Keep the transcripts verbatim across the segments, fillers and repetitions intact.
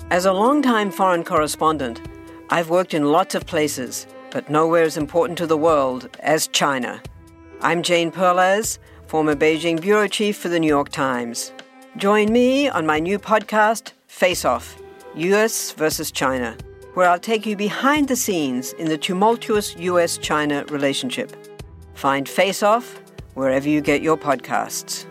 As a longtime foreign correspondent, I've worked in lots of places, but nowhere as important to the world as China. I'm Jane Perlez, former Beijing bureau chief for the New York Times. Join me on my new podcast, Face Off, U S versus China, where I'll take you behind the scenes in the tumultuous U S China relationship. Find Face Off wherever you get your podcasts.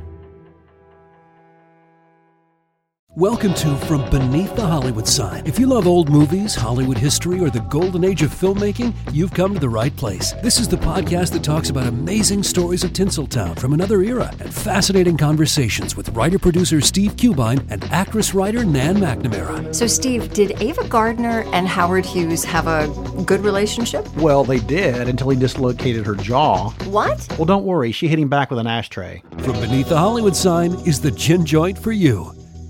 Welcome to From Beneath the Hollywood Sign. If you love old movies, Hollywood history, or the golden age of filmmaking, you've come to the right place. This is the podcast that talks about amazing stories of Tinseltown from another era and fascinating conversations with writer-producer Steve Cubine and actress-writer Nan McNamara. So, Steve, did Ava Gardner and Howard Hughes have a good relationship? Well, they did until he dislocated her jaw. What? Well, don't worry. She hit him back with an ashtray. From Beneath the Hollywood Sign is the gin joint for you.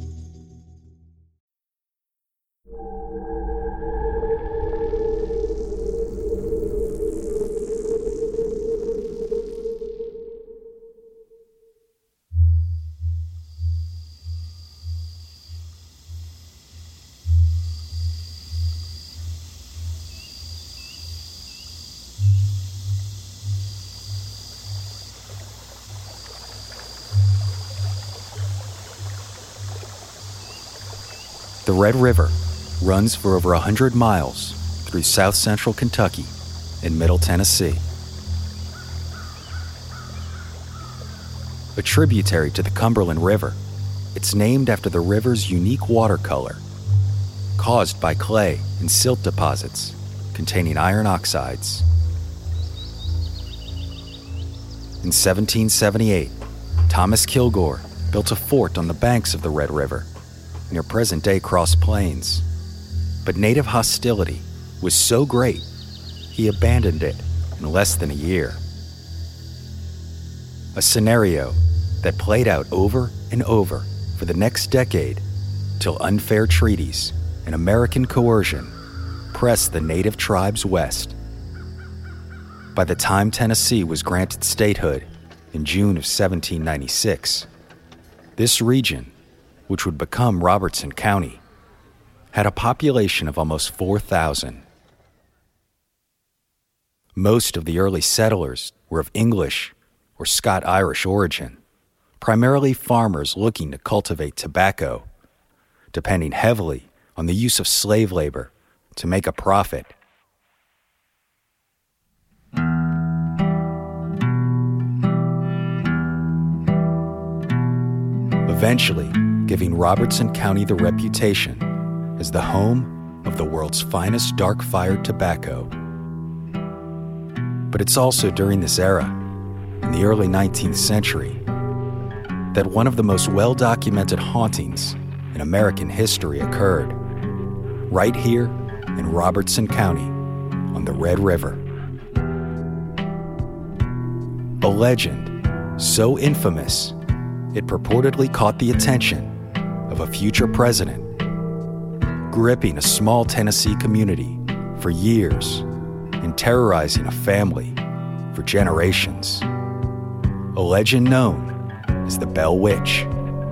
The Red River runs for over one hundred miles through south-central Kentucky and middle Tennessee. A tributary to the Cumberland River, it's named after the river's unique water color, caused by clay and silt deposits containing iron oxides. In seventeen seventy-eight, Thomas Kilgore built a fort on the banks of the Red River near present-day Cross Plains. But native hostility was so great, he abandoned it in less than a year. A scenario that played out over and over for the next decade till unfair treaties and American coercion pressed the native tribes west. By the time Tennessee was granted statehood in June of seventeen ninety-six, this region, which would become Robertson County, had a population of almost four thousand. Most of the early settlers were of English or Scot-Irish origin, primarily farmers looking to cultivate tobacco, depending heavily on the use of slave labor to make a profit. Eventually, giving Robertson County the reputation as the home of the world's finest dark-fired tobacco. But it's also during this era, in the early nineteenth century, that one of the most well-documented hauntings in American history occurred, right here in Robertson County on the Red River. A legend so infamous, it purportedly caught the attention of a future president, gripping a small Tennessee community for years and terrorizing a family for generations. A legend known as the Bell Witch.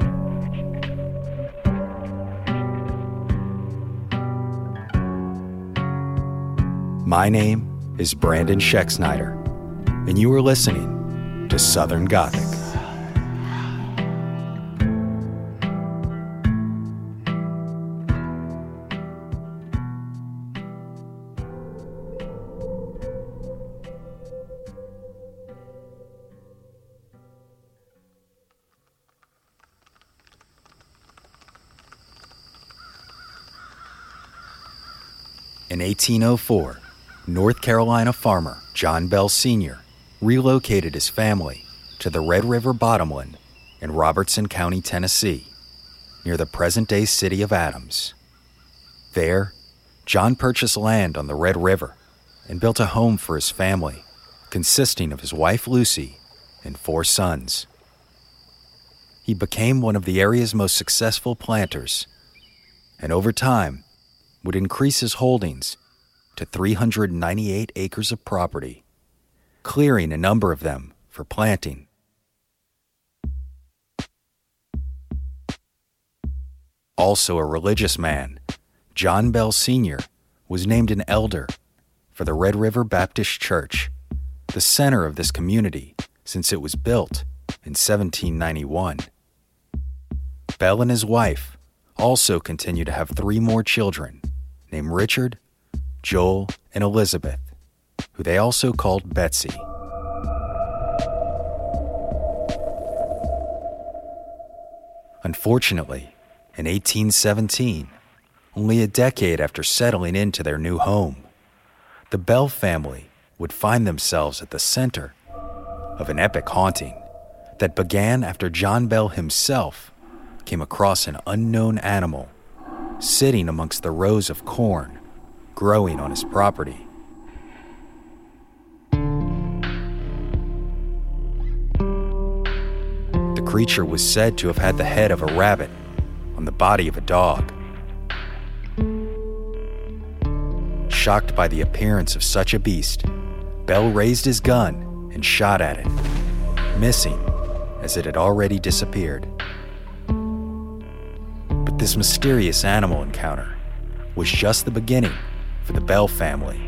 My name is Brandon Schexnayder, and you are listening to Southern Gothic. In eighteen oh four, North Carolina farmer John Bell Senior relocated his family to the Red River Bottomland in Robertson County, Tennessee, near the present-day city of Adams. There, John purchased land on the Red River and built a home for his family, consisting of his wife Lucy and four sons. He became one of the area's most successful planters, and over time would increase his holdings to three hundred ninety-eight acres of property, clearing a number of them for planting. also a religious man, John Bell Senior was named an elder for the Red River Baptist Church, the center of this community since it was built in seventeen ninety-one. Bell and his wife also continue to have three more children named Richard, Joel, and Elizabeth, who they also called Betsy. Unfortunately, in eighteen seventeen, only a decade after settling into their new home, the Bell family would find themselves at the center of an epic haunting that began after John Bell himself came across an unknown animal sitting amongst the rows of corn growing on his property. The creature was said to have had the head of a rabbit on the body of a dog. Shocked by the appearance of such a beast, Bell raised his gun and shot at it, missing as it had already disappeared. But this mysterious animal encounter was just the beginning for the Bell family.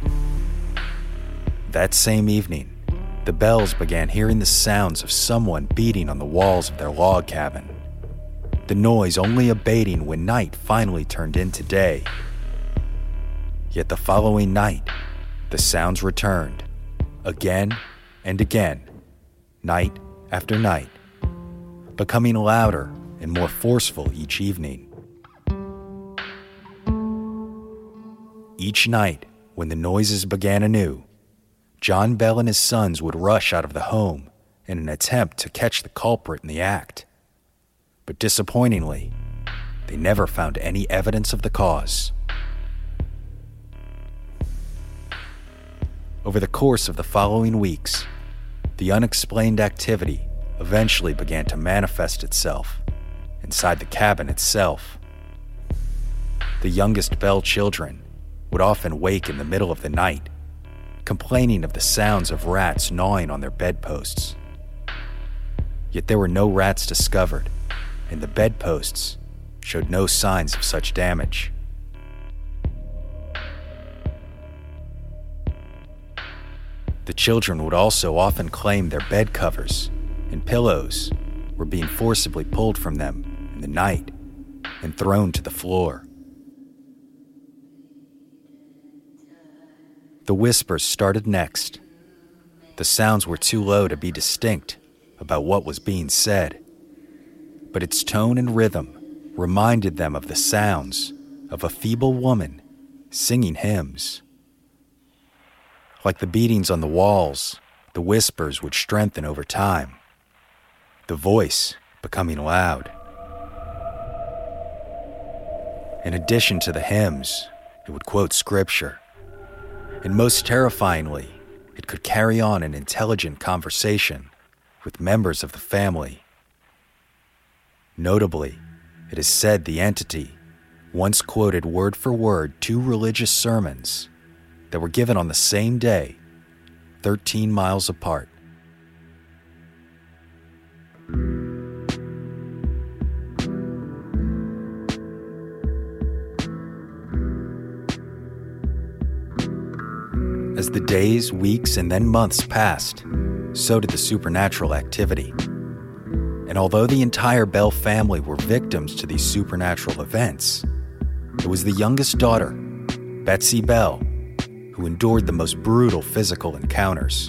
That same evening, the Bells began hearing the sounds of someone beating on the walls of their log cabin, the noise only abating when night finally turned into day. Yet the following night, the sounds returned, again and again, night after night, becoming louder and more forceful each evening. Each night, when the noises began anew, John Bell and his sons would rush out of the home in an attempt to catch the culprit in the act. But disappointingly, they never found any evidence of the cause. Over the course of the following weeks, the unexplained activity eventually began to manifest itself inside the cabin itself. The youngest Bell children would often wake in the middle of the night, complaining of the sounds of rats gnawing on their bedposts. Yet there were no rats discovered, and the bedposts showed no signs of such damage. The children would also often claim their bed covers and pillows were being forcibly pulled from them in the night and thrown to the floor. The whispers started next. The sounds were too low to be distinct about what was being said, but its tone and rhythm reminded them of the sounds of a feeble woman singing hymns. Like the beatings on the walls, the whispers would strengthen over time, the voice becoming loud. In addition to the hymns, it would quote scripture, and most terrifyingly, it could carry on an intelligent conversation with members of the family. Notably, it is said the entity once quoted word for word two religious sermons that were given on the same day, thirteen miles apart. As the days, weeks, and then months passed, so did the supernatural activity. And although the entire Bell family were victims to these supernatural events, it was the youngest daughter, Betsy Bell, who endured the most brutal physical encounters.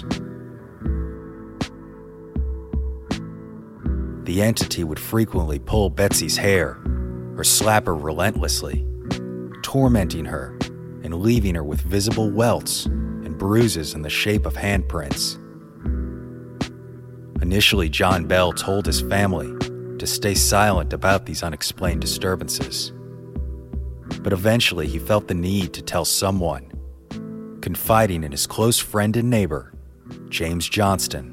The entity would frequently pull Betsy's hair or slap her relentlessly, tormenting her and leaving her with visible welts and bruises in the shape of handprints. Initially, John Bell told his family to stay silent about these unexplained disturbances. But eventually he felt the need to tell someone, confiding in his close friend and neighbor, James Johnston.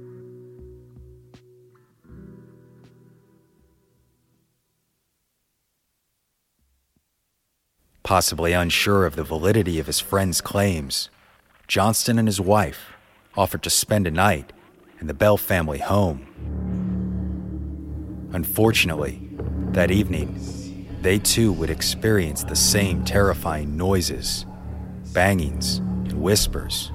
Possibly unsure of the validity of his friend's claims, Johnston and his wife offered to spend a night in the Bell family home. Unfortunately, that evening, they too would experience the same terrifying noises, bangings, and whispers.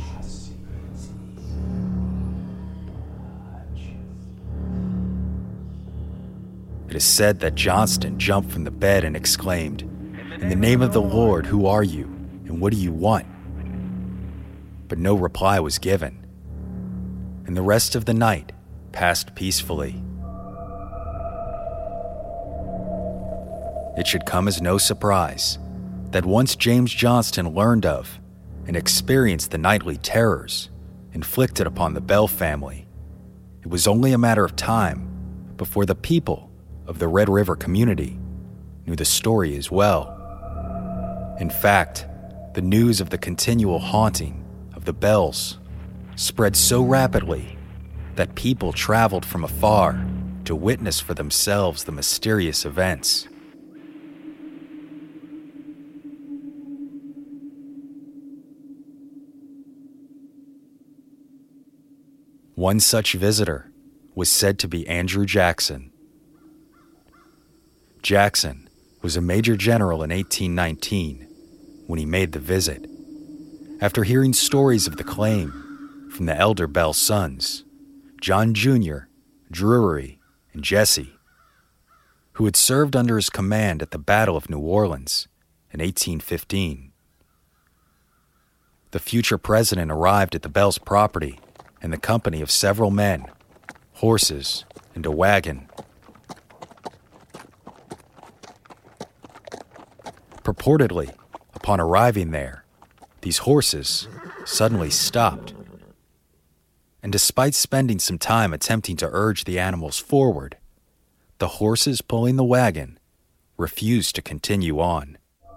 It is said that Johnston jumped from the bed and exclaimed, "In the name of the Lord, who are you, and what do you want?" But no reply was given, and the rest of the night passed peacefully. It should come as no surprise that once James Johnston learned of and experienced the nightly terrors inflicted upon the Bell family, it was only a matter of time before the people of the Red River community knew the story as well. In fact, the news of the continual haunting of the Bells spread so rapidly that people traveled from afar to witness for themselves the mysterious events. One such visitor was said to be Andrew Jackson. Jackson was a major general in eighteen nineteen when he made the visit, after hearing stories of the claim from the elder Bell sons, John Junior, Drury, and Jesse, who had served under his command at the Battle of New Orleans in eighteen fifteen. The future president arrived at the Bell's property in the company of several men, horses, and a wagon. Purportedly, upon arriving there, these horses suddenly stopped. And despite spending some time attempting to urge the animals forward, the horses pulling the wagon refused to continue on.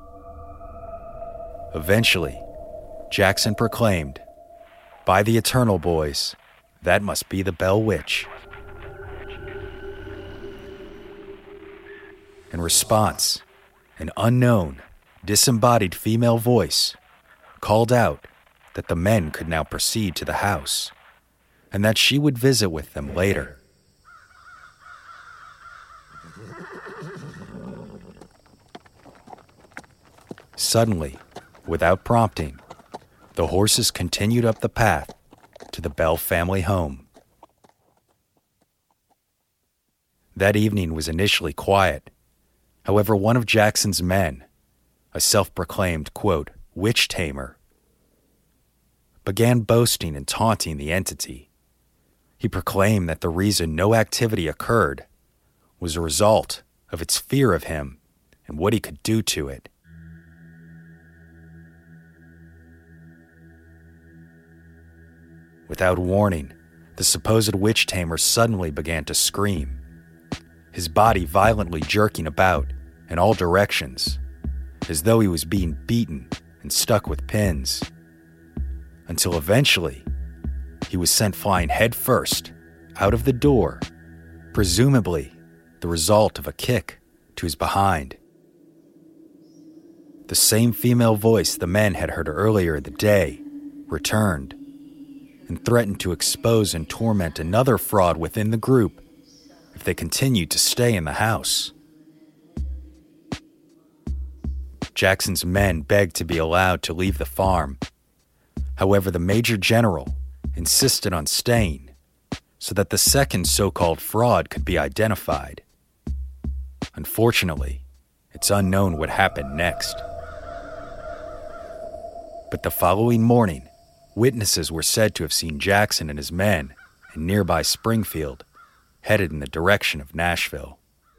Eventually, Jackson proclaimed, "By the Eternal, boys, that must be the Bell Witch." In response, an unknown, disembodied female voice called out that the men could now proceed to the house and that she would visit with them later. Suddenly, without prompting, the horses continued up the path to the Bell family home. That evening was initially quiet. However, one of Jackson's men, a self-proclaimed, quote, witch tamer, began boasting and taunting the entity. He proclaimed that the reason no activity occurred was a result of its fear of him and what he could do to it. Without warning, the supposed witch tamer suddenly began to scream, his body violently jerking about in all directions, as though he was being beaten and stuck with pins, until eventually he was sent flying headfirst out of the door, presumably the result of a kick to his behind. The same female voice the men had heard earlier in the day returned and threatened to expose and torment another fraud within the group if they continued to stay in the house. Jackson's men begged to be allowed to leave the farm. However, the Major General insisted on staying so that the second so-called fraud could be identified. Unfortunately, it's unknown what happened next. But the following morning, witnesses were said to have seen Jackson and his men in nearby Springfield, headed in the direction of Nashville.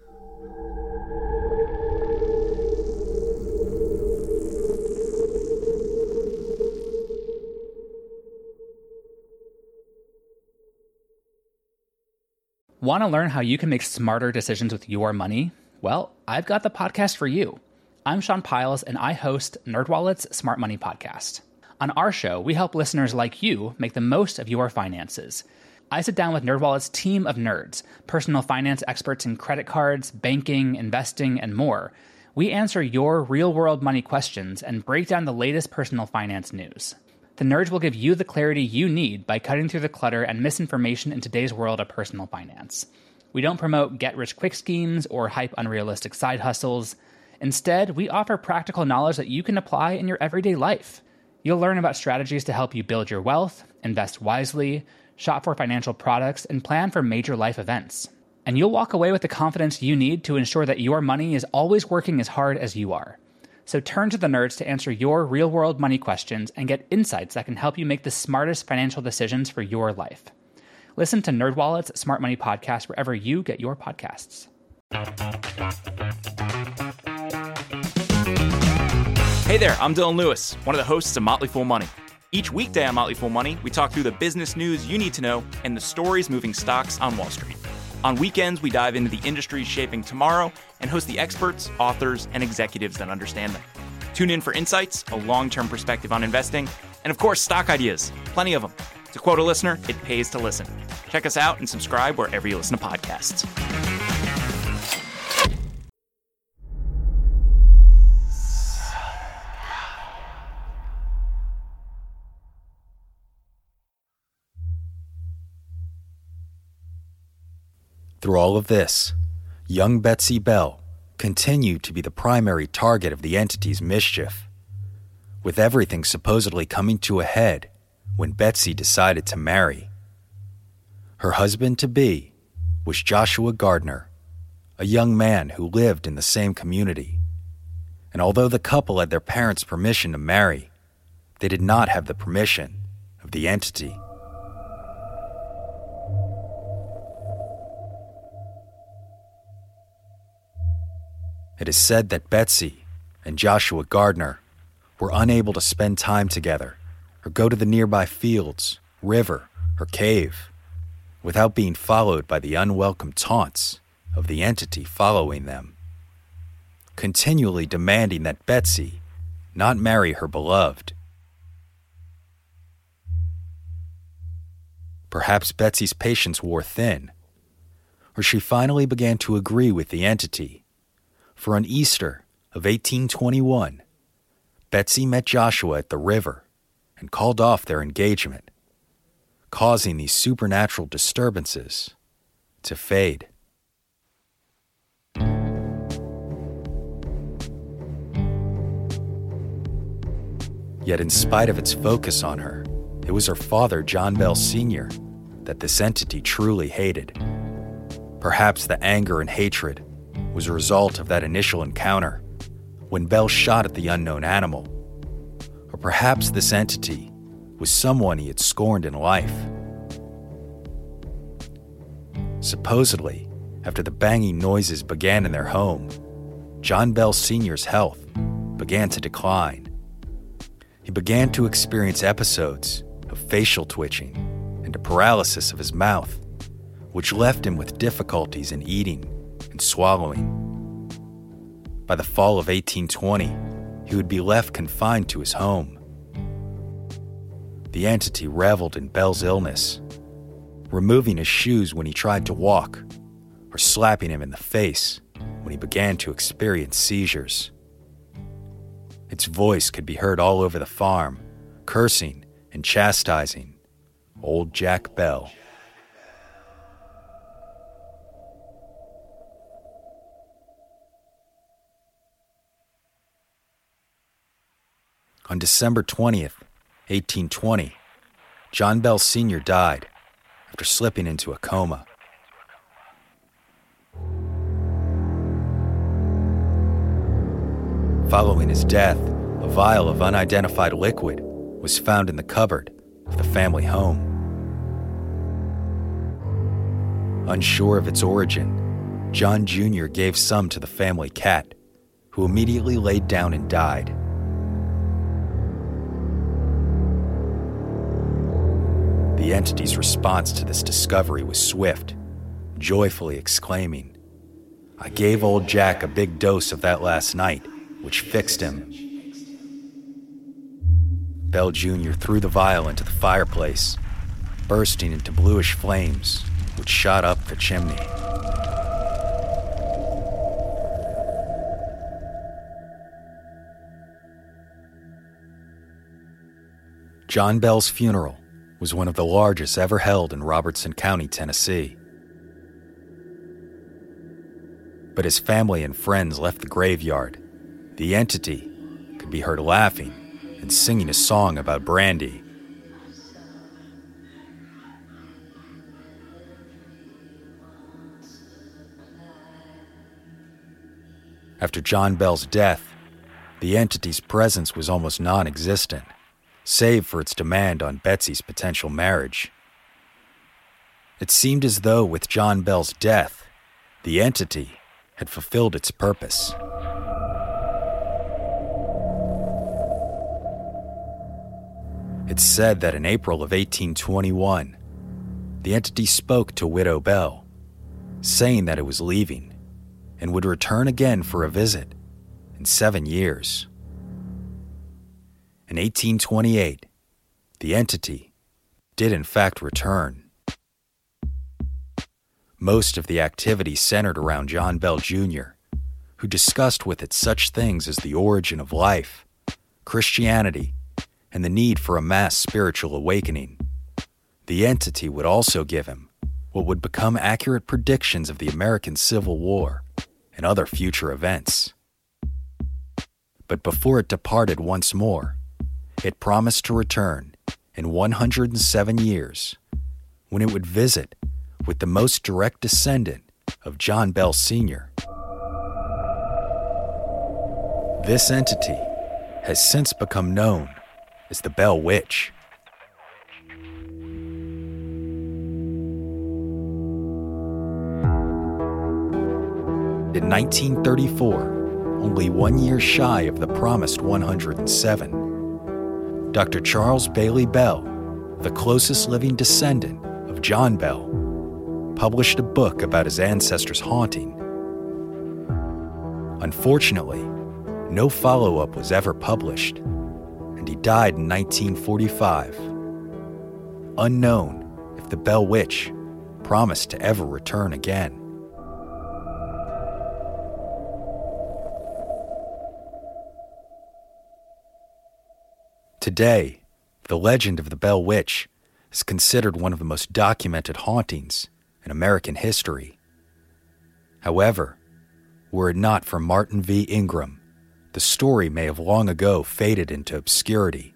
Want to learn how you can make smarter decisions with your money? Well, I've got the podcast for you. I'm Sean Piles, and I host NerdWallet's Smart Money Podcast. On our show, we help listeners like you make the most of your finances. I sit down with NerdWallet's team of nerds, personal finance experts in credit cards, banking, investing, and more. We answer your real-world money questions and break down the latest personal finance news. The nerds will give you the clarity you need by cutting through the clutter and misinformation in today's world of personal finance. We don't promote get-rich-quick schemes or hype unrealistic side hustles. Instead, we offer practical knowledge that you can apply in your everyday life. You'll learn about strategies to help you build your wealth, invest wisely, shop for financial products, and plan for major life events. And you'll walk away with the confidence you need to ensure that your money is always working as hard as you are. So turn to the nerds to answer your real-world money questions and get insights that can help you make the smartest financial decisions for your life. Listen to NerdWallet's Smart Money Podcast wherever you get your podcasts. Hey there, I'm Dylan Lewis, one of the hosts of Motley Fool Money. Each weekday on Motley Fool Money, we talk through the business news you need to know and the stories moving stocks on Wall Street. On weekends, we dive into the industries shaping tomorrow and host the experts, authors, and executives that understand them. Tune in for insights, a long-term perspective on investing, and of course, stock ideas. Plenty of them. To quote a listener, it pays to listen. Check us out and subscribe wherever you listen to podcasts. Through all of this, young Betsy Bell continued to be the primary target of the entity's mischief, with everything supposedly coming to a head when Betsy decided to marry. Her husband-to-be was Joshua Gardner, a young man who lived in the same community, and although the couple had their parents' permission to marry, they did not have the permission of the entity. It is said that Betsy and Joshua Gardner were unable to spend time together or go to the nearby fields, river, or cave without being followed by the unwelcome taunts of the entity following them, continually demanding that Betsy not marry her beloved. Perhaps Betsy's patience wore thin, or she finally began to agree with the entity. For on Easter of eighteen twenty-one, Betsy met Joshua at the river and called off their engagement, causing these supernatural disturbances to fade. Yet in spite of its focus on her, it was her father, John Bell Senior, that this entity truly hated. Perhaps the anger and hatred was a result of that initial encounter when Bell shot at the unknown animal. Or perhaps this entity was someone he had scorned in life. Supposedly, after the banging noises began in their home, John Bell Senior's health began to decline. He began to experience episodes of facial twitching and a paralysis of his mouth, which left him with difficulties in eating and swallowing. By the fall of eighteen twenty, he would be left confined to his home. The entity reveled in Bell's illness, removing his shoes when he tried to walk, or slapping him in the face when he began to experience seizures. Its voice could be heard all over the farm, cursing and chastising old Jack Bell. On December twentieth, eighteen twenty, John Bell Senior died after slipping into a coma. Following his death, a vial of unidentified liquid was found in the cupboard of the family home. Unsure of its origin, John Junior gave some to the family cat, who immediately laid down and died. The entity's response to this discovery was swift, joyfully exclaiming, "I gave old Jack a big dose of that last night, which fixed him." Bell Junior threw the vial into the fireplace, bursting into bluish flames, which shot up the chimney. John Bell's funeral was one of the largest ever held in Robertson County, Tennessee. But his family and friends left the graveyard the entity could be heard laughing and singing a song about brandy. After John Bell's death, the entity's presence was almost non-existent, save for its demand on Betsy's potential marriage. It seemed as though with John Bell's death, the entity had fulfilled its purpose. It's said that in April of eighteen twenty-one, the entity spoke to Widow Bell, saying that it was leaving and would return again for a visit in seven years. In eighteen twenty-eight, the entity did in fact return. Most of the activity centered around John Bell Junior, who discussed with it such things as the origin of life, Christianity, and the need for a mass spiritual awakening. The entity would also give him what would become accurate predictions of the American Civil War and other future events. But before it departed once more, it promised to return in one hundred seven years, when it would visit with the most direct descendant of John Bell Senior This entity has since become known as the Bell Witch. In nineteen thirty-four, only one year shy of the promised one hundred seven, Doctor Charles Bailey Bell, the closest living descendant of John Bell, published a book about his ancestors' haunting. Unfortunately, no follow-up was ever published, and he died in nineteen forty-five. Unknown if the Bell Witch promised to ever return again. Today, the legend of the Bell Witch is considered one of the most documented hauntings in American history. However, were it not for Martin V. Ingram, the story may have long ago faded into obscurity.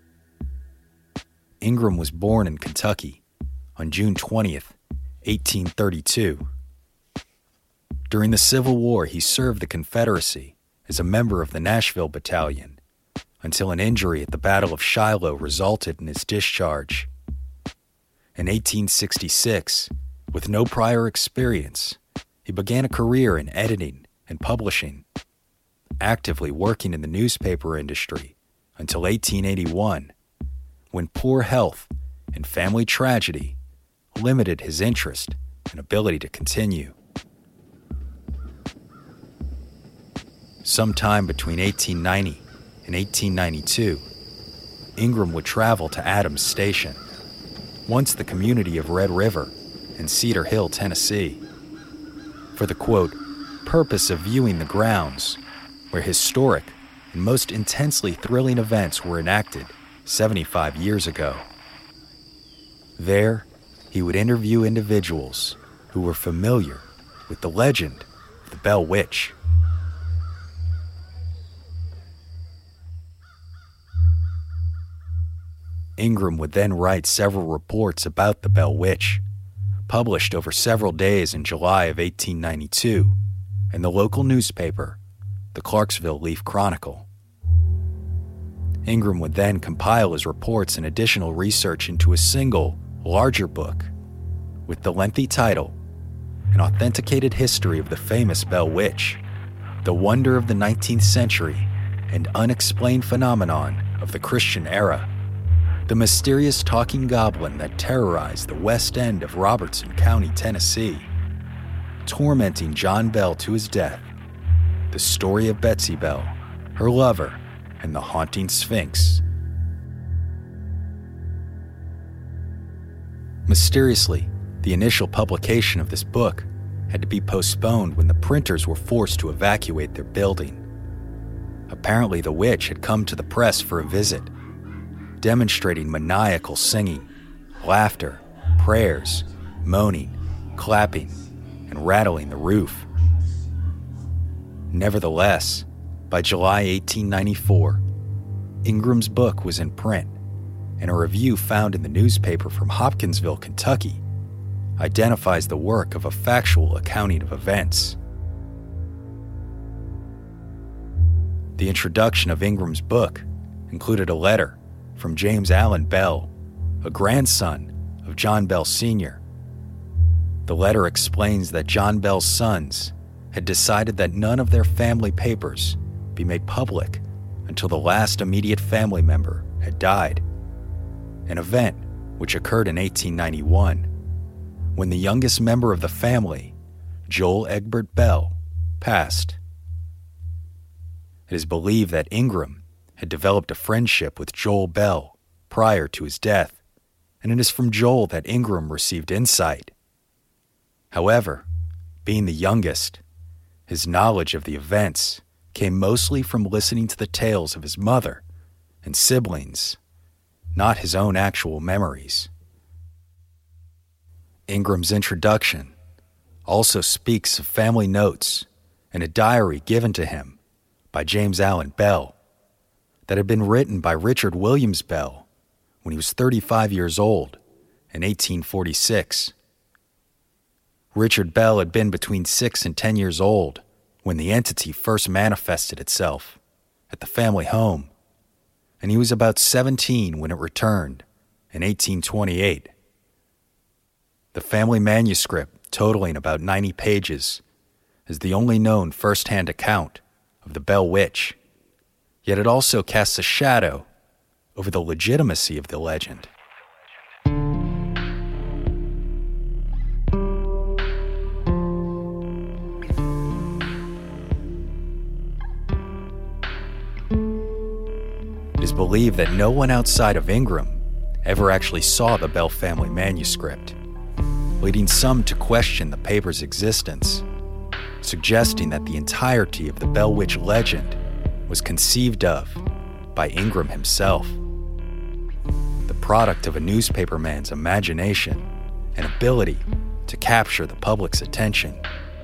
Ingram was born in Kentucky on June twentieth, eighteen thirty-two. During the Civil War, he served the Confederacy as a member of the Nashville Battalion, until an injury at the Battle of Shiloh resulted in his discharge. In eighteen sixty-six, with no prior experience, he began a career in editing and publishing, actively working in the newspaper industry until eighteen eighty-one, when poor health and family tragedy limited his interest and ability to continue. Sometime between eighteen ninety in eighteen ninety-two, Ingram would travel to Adams Station, once the community of Red River in Cedar Hill, Tennessee, for the, quote, purpose of viewing the grounds where historic and most intensely thrilling events were enacted seventy-five years ago. There, he would interview individuals who were familiar with the legend of the Bell Witch. Ingram would then write several reports about the Bell Witch, published over several days in July of eighteen ninety-two in the local newspaper, the Clarksville Leaf Chronicle. Ingram would then compile his reports and additional research into a single, larger book with the lengthy title, An Authenticated History of the Famous Bell Witch, the Wonder of the nineteenth Century and Unexplained Phenomenon of the Christian Era. The mysterious talking goblin that terrorized the west end of Robertson County, Tennessee, tormenting John Bell to his death. The story of Betsy Bell, her lover, and the haunting Sphinx. Mysteriously, the initial publication of this book had to be postponed when the printers were forced to evacuate their building. Apparently, the witch had come to the press for a visit, demonstrating maniacal singing, laughter, prayers, moaning, clapping, and rattling the roof. Nevertheless, By July eighteen ninety-four, Ingram's book was in print, and a review found in the newspaper from Hopkinsville, Kentucky, identifies the work of a factual accounting of events. The introduction of Ingram's book included a letter from James Allen Bell, a grandson of John Bell Senior The letter explains that John Bell's sons had decided that none of their family papers be made public until the last immediate family member had died, an event which occurred in eighteen ninety-one, when the youngest member of the family, Joel Egbert Bell, passed. It is believed that Ingram had developed a friendship with Joel Bell prior to his death, and it is from Joel that Ingram received insight. However, being the youngest, his knowledge of the events came mostly from listening to the tales of his mother and siblings, not his own actual memories. Ingram's introduction also speaks of family notes and a diary given to him by James Allen Bell that had been written by Richard Williams Bell when he was thirty-five years old in eighteen forty-six. Richard Bell had been between six and ten years old when the entity first manifested itself at the family home, and he was about seventeen when it returned in eighteen twenty-eight. The family manuscript, totaling about ninety pages, is the only known first-hand account of the Bell Witch, yet it also casts a shadow over the legitimacy of the legend. It is believed that no one outside of Ingram ever actually saw the Bell family manuscript, leading some to question the paper's existence, suggesting that the entirety of the Bell Witch legend was conceived of by Ingram himself, the product of a newspaperman's imagination and ability to capture the public's attention.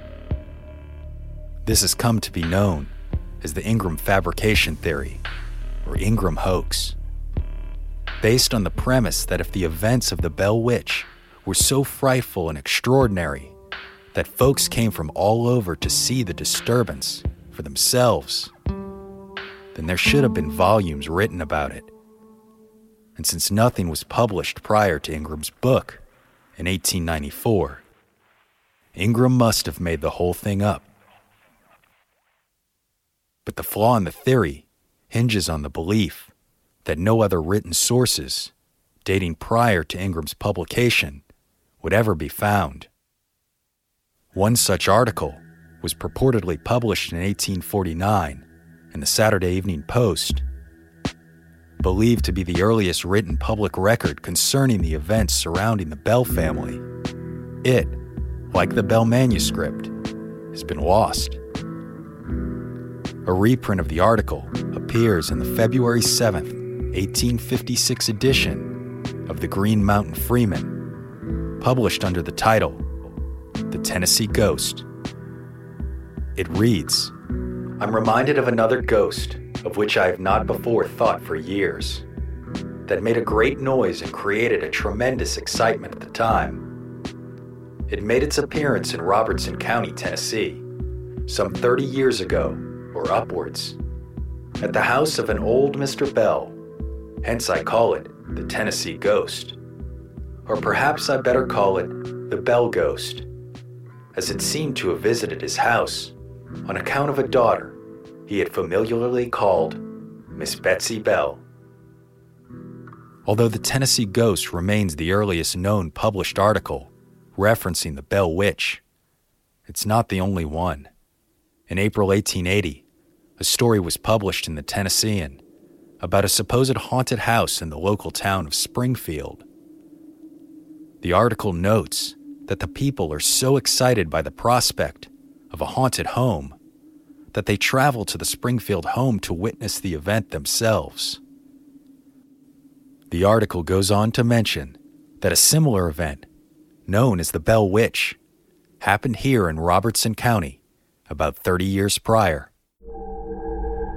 This has come to be known as the Ingram fabrication theory, or Ingram hoax, based on the premise that if the events of the Bell Witch were so frightful and extraordinary that folks came from all over to see the disturbance for themselves, then there should have been volumes written about it. And since nothing was published prior to Ingram's book in eighteen ninety-four, Ingram must have made the whole thing up. But the flaw in the theory hinges on the belief that no other written sources dating prior to Ingram's publication would ever be found. One such article was purportedly published in eighteen forty-nine in the Saturday Evening Post, believed to be the earliest written public record concerning the events surrounding the Bell family. It, like the Bell manuscript, has been lost. A reprint of the article appears in the February seventh, eighteen fifty-six edition of the Green Mountain Freeman, published under the title, The Tennessee Ghost. It reads, "I'm reminded of another ghost, of which I have not before thought for years, that made a great noise and created a tremendous excitement at the time. It made its appearance in Robertson County, Tennessee, some thirty years ago, or upwards, at the house of an old Mister Bell, hence I call it the Tennessee Ghost, or perhaps I better call it the Bell Ghost, as it seemed to have visited his house on account of a daughter he had familiarly called Miss Betsy Bell." Although the Tennessee Ghost remains the earliest known published article referencing the Bell Witch, it's not the only one. In April eighteen eighty, a story was published in the Tennessean about a supposed haunted house in the local town of Springfield. The article notes that the people are so excited by the prospect of a haunted home that they travel to the Springfield home to witness the event themselves. The article goes on to mention that a similar event, known as the Bell Witch, happened here in Robertson County about thirty years prior.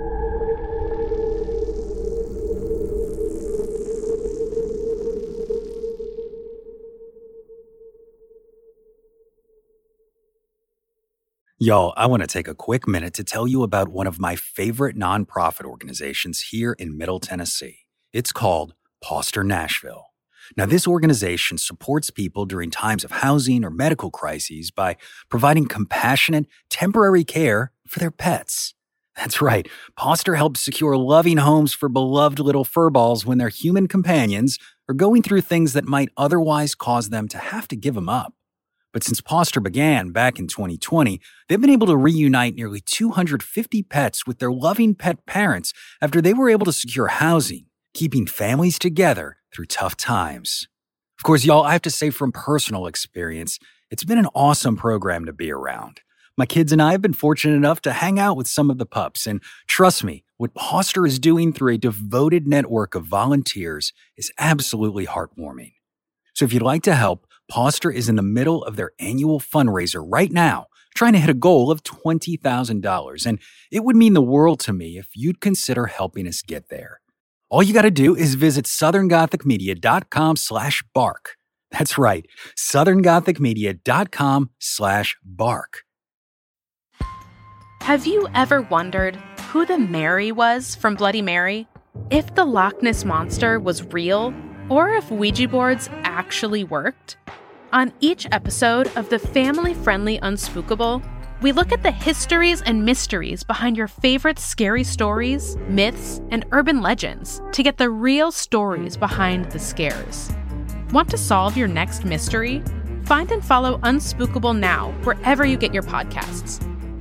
Y'all, I want to take a quick minute to tell you about one of my favorite nonprofit organizations here in Middle Tennessee. It's called Poster Nashville. Now, this organization supports people during times of housing or medical crises by providing compassionate, temporary care for their pets. That's right, Poster helps secure loving homes for beloved little furballs when their human companions are going through things that might otherwise cause them to have to give them up. But since Poster began back in twenty twenty, they've been able to reunite nearly two hundred fifty pets with their loving pet parents after they were able to secure housing, keeping families together through tough times. Of course, y'all, I have to say from personal experience, it's been an awesome program to be around. My kids and I have been fortunate enough to hang out with some of the pups, and trust me, what Poster is doing through a devoted network of volunteers is absolutely heartwarming. So if you'd like to help, Poster is in the middle of their annual fundraiser right now, trying to hit a goal of twenty thousand dollars, and it would mean the world to me if you'd consider helping us get there. All you got to do is visit southerngothicmedia.com slash bark. That's right, southerngothicmedia.com slash bark. Have you ever wondered who the Mary was from Bloody Mary? If the Loch Ness Monster was real, or if Ouija boards actually worked? On each episode of the family-friendly Unspookable, we look at the histories and mysteries behind your favorite scary stories, myths, and urban legends to get the real stories behind the scares. Want to solve your next mystery? Find and follow Unspookable now wherever you get your podcasts.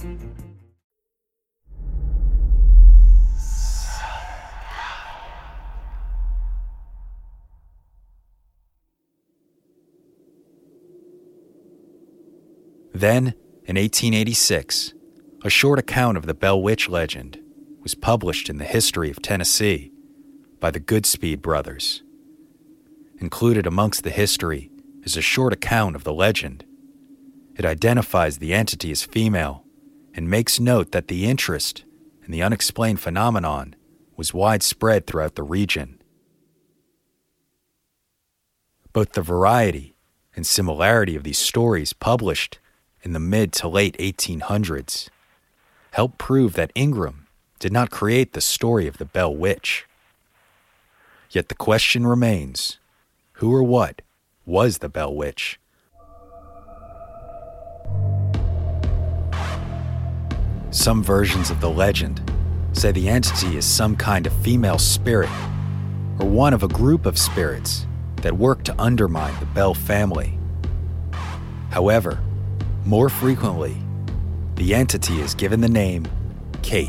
Then, in eighteen eighty-six, a short account of the Bell Witch legend was published in the History of Tennessee by the Goodspeed brothers. Included amongst the history is a short account of the legend. It identifies the entity as female and makes note that the interest in the unexplained phenomenon was widespread throughout the region. Both the variety and similarity of these stories published in the mid to late eighteen hundreds helped prove that Ingram did not create the story of the Bell Witch. Yet the question remains, who or what was the Bell Witch? Some versions of the legend say the entity is some kind of female spirit or one of a group of spirits that work to undermine the Bell family. However, more frequently, the entity is given the name Kate.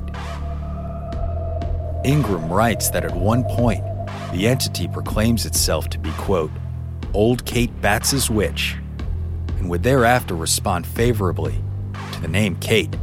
Ingram writes that at one point, the entity proclaims itself to be, quote, Old Kate Batts' witch, and would thereafter respond favorably to the name Kate.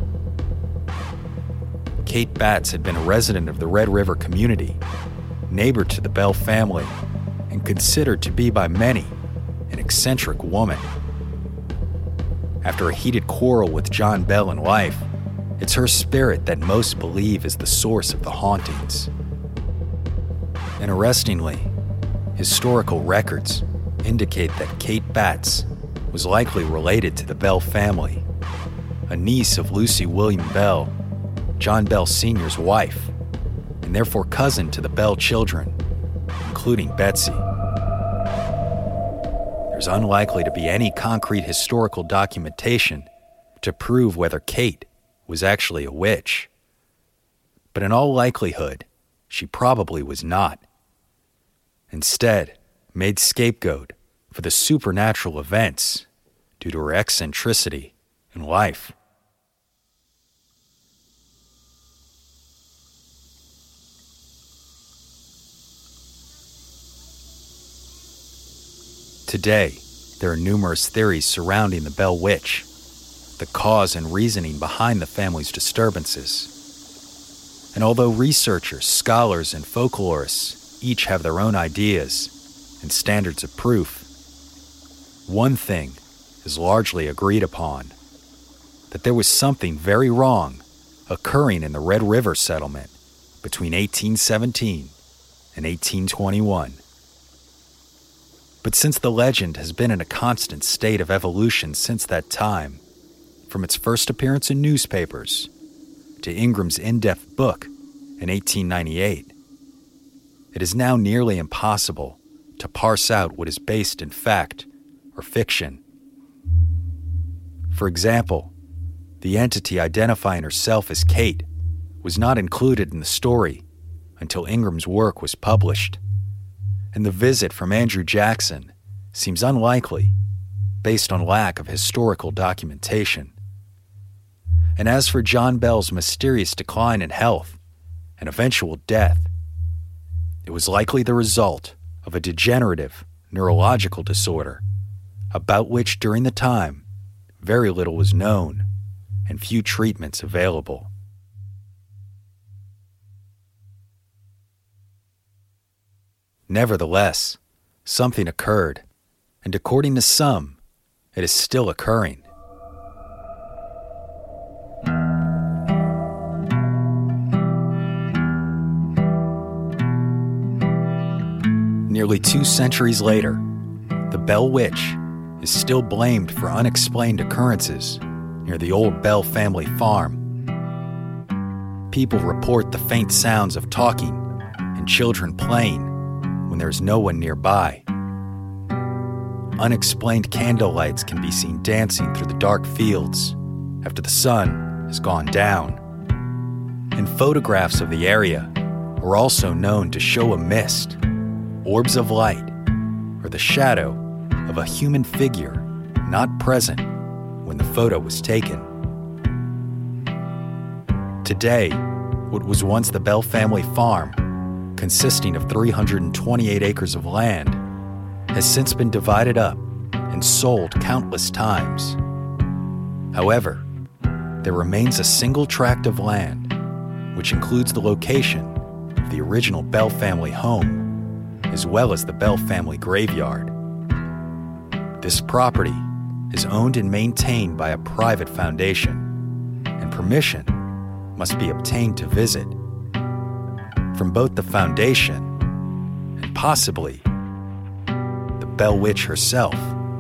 Kate Batts had been a resident of the Red River community, neighbor to the Bell family, and considered to be by many an eccentric woman. After a heated quarrel with John Bell in life, it's her spirit that most believe is the source of the hauntings. Interestingly, historical records indicate that Kate Batts was likely related to the Bell family, a niece of Lucy William Bell, John Bell Senior's wife, and therefore cousin to the Bell children, including Betsy. There's unlikely to be any concrete historical documentation to prove whether Kate was actually a witch. But in all likelihood, she probably was not. Instead, made scapegoat for the supernatural events due to her eccentricity in life. Today, there are numerous theories surrounding the Bell Witch, the cause and reasoning behind the family's disturbances. And although researchers, scholars, and folklorists each have their own ideas and standards of proof, one thing is largely agreed upon, that there was something very wrong occurring in the Red River settlement between eighteen seventeen and eighteen twenty-one. But since the legend has been in a constant state of evolution since that time, from its first appearance in newspapers to Ingram's in-depth book in eighteen ninety-eight, it is now nearly impossible to parse out what is based in fact or fiction. For example, the entity identifying herself as Kate was not included in the story until Ingram's work was published, and the visit from Andrew Jackson seems unlikely based on lack of historical documentation. And as for John Bell's mysterious decline in health and eventual death, it was likely the result of a degenerative neurological disorder about which during the time very little was known and few treatments available. Nevertheless, something occurred, and according to some, it is still occurring. Nearly two centuries later, the Bell Witch is still blamed for unexplained occurrences near the old Bell family farm. People report the faint sounds of talking and children playing when there is no one nearby. Unexplained candlelights can be seen dancing through the dark fields after the sun has gone down. And photographs of the area are also known to show a mist, orbs of light, or the shadow of a human figure not present when the photo was taken. Today, what was once the Bell family farm, consisting of three hundred twenty-eight acres of land, has since been divided up and sold countless times. However, there remains a single tract of land, which includes the location of the original Bell family home, as well as the Bell family graveyard. This property is owned and maintained by a private foundation, and permission must be obtained to visit from both the foundation and possibly the Bell Witch herself.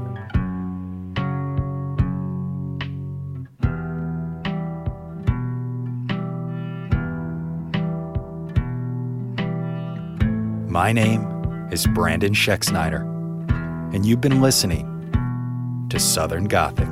My name is Brandon Schexnayder, and you've been listening to Southern Gothic.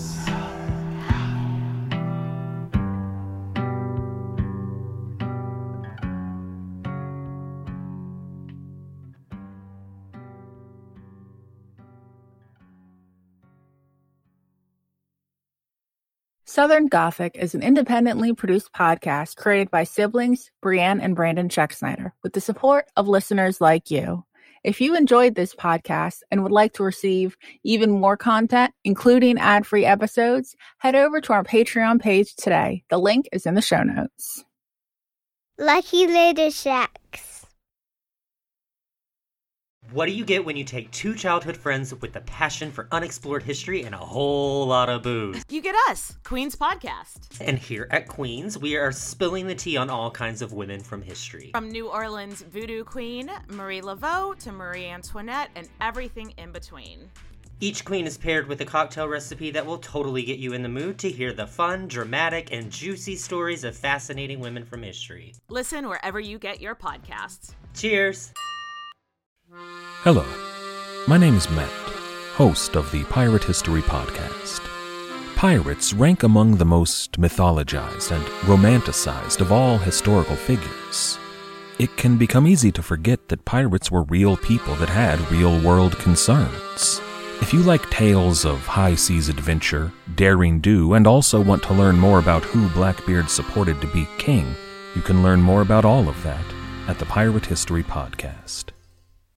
Southern Gothic is an independently produced podcast created by siblings Brianne and Brandon Schexnayder with the support of listeners like you. If you enjoyed this podcast and would like to receive even more content, including ad-free episodes, head over to our Patreon page today. The link is in the show notes. Lucky Little Shacks. What do you get when you take two childhood friends with a passion for unexplored history and a whole lot of booze? You get us, Queen's Podcast. And here at Queen's, we are spilling the tea on all kinds of women from history. From New Orleans voodoo queen, Marie Laveau, to Marie Antoinette, and everything in between. Each queen is paired with a cocktail recipe that will totally get you in the mood to hear the fun, dramatic, and juicy stories of fascinating women from history. Listen wherever you get your podcasts. Cheers! Hello, my name is Matt, host of the Pirate History Podcast. Pirates rank among the most mythologized and romanticized of all historical figures. It can become easy to forget that pirates were real people that had real-world concerns. If you like tales of high seas adventure, daring do, and also want to learn more about who Blackbeard supported to be king, you can learn more about all of that at the Pirate History Podcast.